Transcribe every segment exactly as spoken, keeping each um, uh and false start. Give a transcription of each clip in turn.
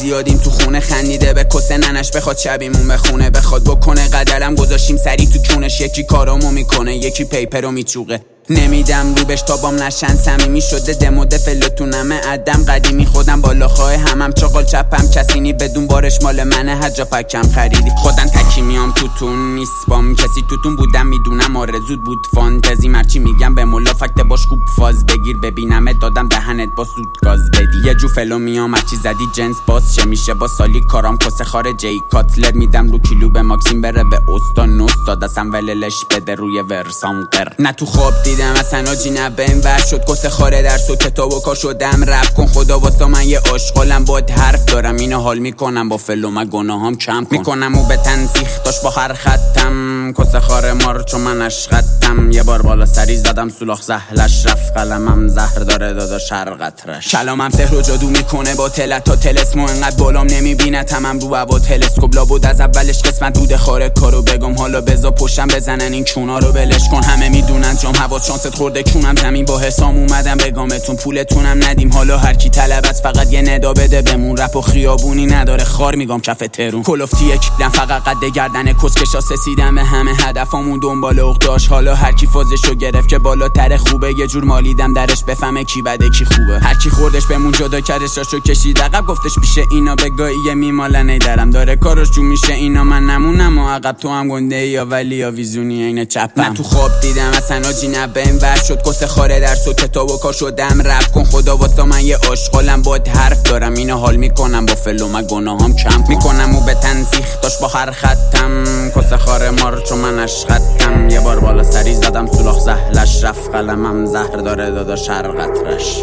زیادیم تو خونه خندیده به کسه ننش بخواد شبیمون بخونه بخواد بکنه قدرم گذاشتیم سری تو کونش یکی کارامو میکنه یکی پیپرو میچوقه نمیدم رو بهش تا بام نشن صمیمی شده دموده فلتونمه عدم قدیمی خودم بالاخواه همم چاقال چپم کسینی بدون بارش مال منه هر جا پکم خریدی خودم تکی میام توتون نیست بام کسی توتون بودم میدونم آرزود بود فانتزی مرچی میگم به مولا فکت باش خوب فاز بگیر ببینمت دادم دهنت با سود گاز بدی یه جو فلو میام هرچی زدی جنس باز چه میشه با سالی کارام کس خاره جی کاتلر میدم رو کیلو به ماکسیم بره به استان نوستاد اصلا وللش بده روی ورسام قر نه تو خواب دیدم اصلا آجی نبهم ور شد کس خاره درس و کتاب و کار شدم رپ کن خدا واسا من یه عاشقالم باد حرف دارم اینو حال میکنم با فلو من گناهام کم کن میکنم و به تنسیخ داشت با هر خطم کس خاره مار چون من اشقدتم یه بار بالا سری زدم سولاخ زهلش رفت قلمم زهر داره دادا شرقترش کلامم سحر و جادو میکنه با تلت تا تلسمو انقدر بالام نمیبینه تمام رو هوا تلسکوپ لابد از اولش قسمت دود خاره کارو بگم حالا بزا پشتم بزنن این چونا رو ولش کن همه میدونن جام هوا شانست خورده کونم زمین با حسام اومدم بگامتون پولتونم ندیم حالا هر کی طلب از فقط یه ندا بده بمون رپ و خیابونی نداره خار میگم کف ترون کلفتی کیدم فقط قد گردن کسکشا سسیدم به همه هدفامون دنبال اقداش حالا هر کی فازشو گرفت که بالاتر خوبه یه جور مالیدم درش بفهمه کی بده کی خوبه هر کی خوردش بمون جدا کردش راشو کشید عقب گفتش پیشه اینا بگایی میمالنه درم داره کارش جو میشه اینا من نمونم و عقب تو هم گنده یا ولی یا ویزونی عین چپم نه تو خواب دیدم اصلا آجی نبهم ور شد کس خاره درس و کتاب و کار شدم رپ کن خدا واسا من یه عاشقالم باد حرف دارم اینو حال میکنم با فلو من گناهام کم میکنم و به تنسیخ داشت با هر خطم کس خاره مار چون من اشقدتم یه بار بالا سری زدم سولاخ زهلش رفت قلمم زهر داره دادا شرقترش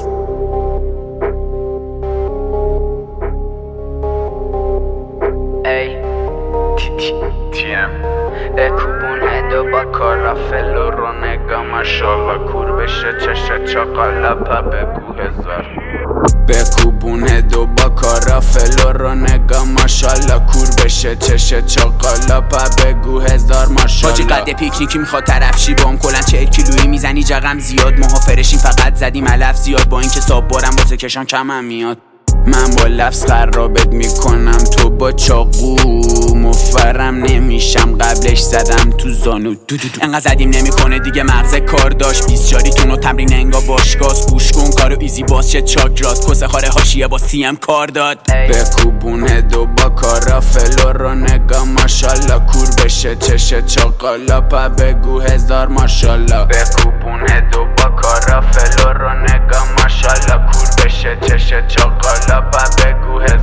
ای تیم اکوبونه دو با کارافلو رو نگاه ماشالله کور بشه چشه چاقالا پا بگو هزار بکوبونه دو با کارافلو رو نگاه ماشالله کور بشه چشه چاقالا پا بگو هزار ماشالله باجی قد پیکنیکی میخواد طرفشی بام کلن چهل کیلویی میزنی جغم زیاد ماها فرشیم فقط زدیم علف زیاد با اینکه ساب بارم واسه کشم کمم میاد من با لفظ خرابت میکنم تو با چاقو مفرم نمیشم قبلش زدم تو زانو دو دو دو انقدر زدیم نمیکنه دیگه مغز کار داشت بیست چاری تونو تمرین انگا باشگاز گوش کن کارو ایزی باز چه چاکرات کس خاره هاشیه با سیم کار داد بکوبونه دو با کارافلو رو نگاه ماشالله کور بشه چشه چاقالا پا بگو هزار ماشالله بکوبونه دو با کارافلو رو نگاه ماشالله کور بشه چشه چاقالا پا بگو